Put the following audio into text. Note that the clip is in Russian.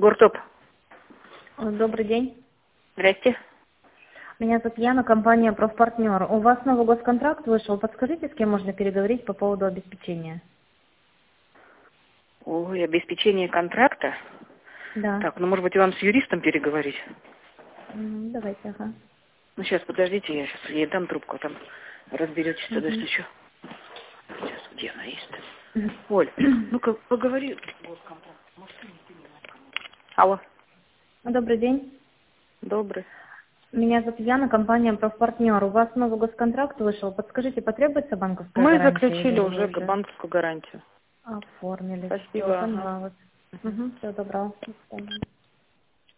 Гуртоп. Добрый день. Здрасте. Меня зовут Яна, компания «Профпартнер». У вас новый госконтракт вышел. Подскажите, с кем можно переговорить по поводу обеспечения? Ой, обеспечение контракта? Да. Так, ну, может быть, вам с юристом переговорить? Давайте, ага. Ну, сейчас, подождите, я сейчас ей дам трубку, там разберетесь тогда, если что. Сейчас, где она есть? Оль, ну-ка, поговори. Госконтракт. Может, ты не знаешь. Алло. Добрый день. Добрый. Меня зовут Яна, компания «Профпартнер». У вас новый госконтракт вышел. Подскажите, потребуется банковская Мы гарантия заключили или вы уже уже банковскую гарантию. оформили? Все, Спасибо. поняла вас. Всего доброго. До свидания.